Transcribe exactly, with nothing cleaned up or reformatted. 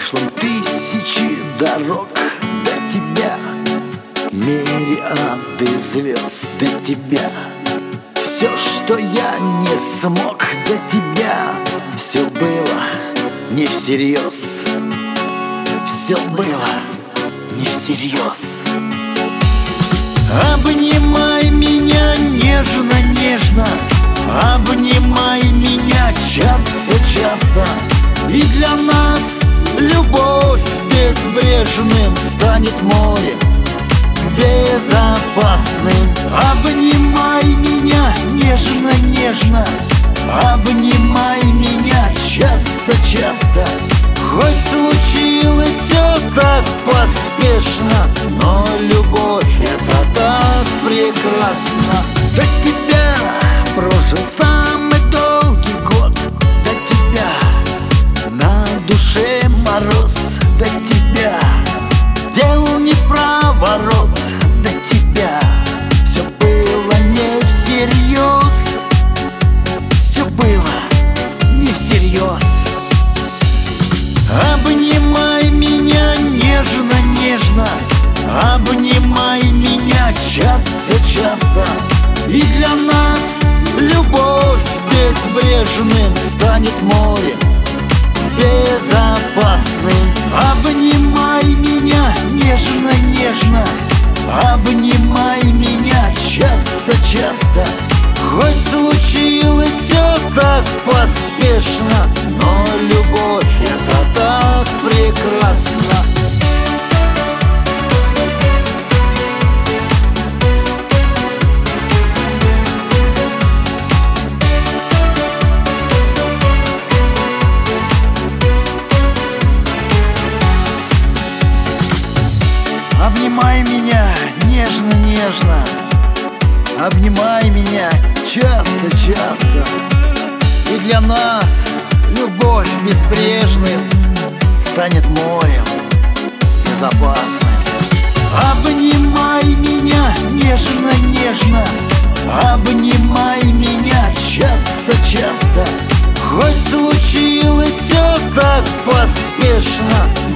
прошлом тысячи дорог до тебя, мириады звезд до тебя. Все, что я не смог до тебя, все было не всерьез. Все было не всерьез. Обнимай меня нежно-нежно, обнимай меня часто-часто, и для нас любовь безбрежным станет морем безопасным. Обнимай меня нежно-нежно, обнимай меня часто-часто. Хоть случилось все так поспешно, но любовь — это так прекрасно. До тебя прожил самый долгий год, до тебя на душе мороз, до тебя делал непроворот, до тебя все было не всерьез. Все было не всерьез. Обнимай меня нежно-нежно, обнимай меня часто-часто, и для нас любовь безбрежным станет морем безопасным. Обнимай меня нежно-нежно, обнимай меня часто-часто. Хоть случилось все так поспешно, но любовь — это так прекрасно. Обнимай меня нежно-нежно, обнимай меня часто-часто, и для нас любовь безбрежным станет морем безопасным. Обнимай меня нежно-нежно, обнимай меня часто-часто. Хоть случилось все так поспешно,